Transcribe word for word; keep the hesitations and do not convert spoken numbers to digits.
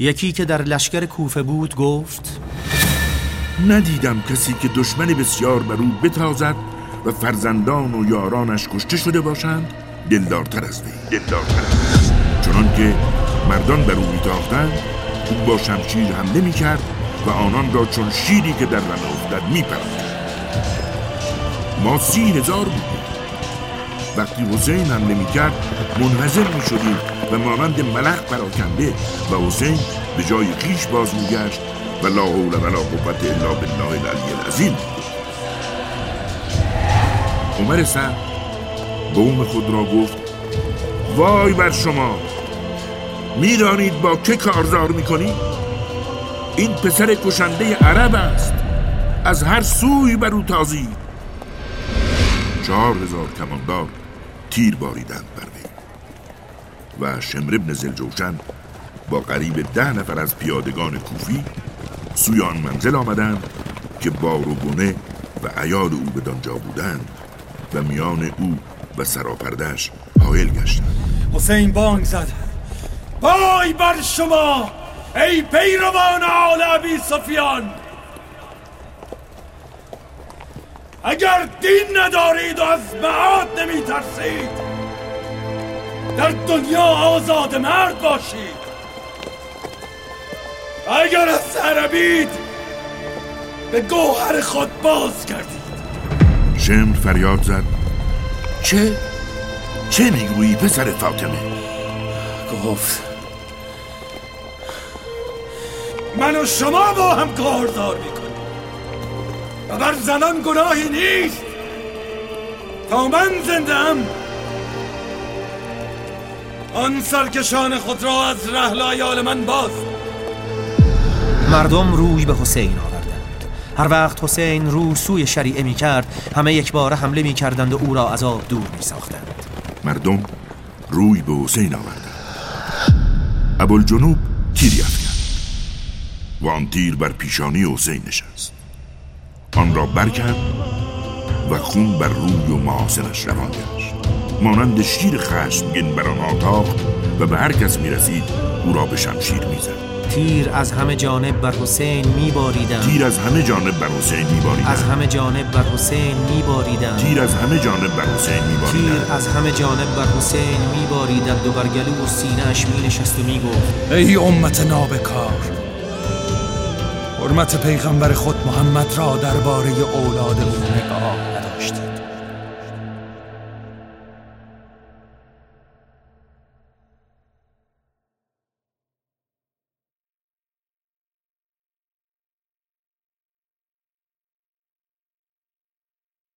یکی که در لشکر کوفه بود گفت: ندیدم کسی که دشمن بسیار بر او بتازد و فرزندان و یارانش کشته شده باشند دلدارتر از وی. دلدارتر از چنان که مردان بر او میتاختند، او با شمشیر حمله میکرد و آنان را چون شیری که در رمه افتد میپراند. ما سی هزار بودیم. وقتی حسین حمله میکرد منهزم میشدیم و مانند ملخ پراکنده و حسین به جای خیش باز میگشت و لا حول ولا قوت الا بالله العلی العظیم. عمر سعد قوم خود را گفت: وای بر شما، میدانید با که کارزار میکنید؟ این پسر کشنده عرب است، از هر سوی بر او تازید. چهار هزار کماندار تیر باریدند بر وی و شمر ابن ذوالجوشن با قریب ده نفر از پیادگان کوفی سوی آن منزل آمدند که بار و بنه و عیال او بدانجا بودند و میان او و سراپردش حائل گشتند. حسین بانگ زد: وای بر شما ای پیروان آل ابی سفیان، اگر دین ندارید و از معاد نمی ترسید، در دنیا آزاد مرد باشید. اگر از عربید به گوهر خود باز کردید. شمر فریاد زد: چه؟ چه میگویی پسر فاطمه؟ گفت: من و شما با هم کارزار میکنیم و بر زنان گناهی نیست. تا من زنده ام آن سرکشان خود را از رحل عیال من باز. مردم روی به حسین آوردند. هر وقت حسین رو سوی شریعه می کرد، همه یک باره حمله می کردند و او را از آب دور می ساختند. مردم روی به حسین آوردند. ابوالجنوب تیری افکند و آن تیر بر پیشانی حسین نشست. آن را برکرد و خون بر روی و محاسنش روان گشت. مانند شیر خشمگین بر آن آتاخت و به هر کس می رسید او را به شمشیر می زد. تیر از همه جانب بر حسین می باریدند. تیر از همه جانب بر حسین می باریدند. از همه جانب بر حسین می باریدند. تیر از همه جانب بر حسین می باریدند. تیر از همه جانب بر حسین می باریدند و بر گلو و سینه‌اش می نشست و می گفت: ای امت نابکار، حرمت پیغمبر خود محمد را درباره اولاد او نگاه نداشتید.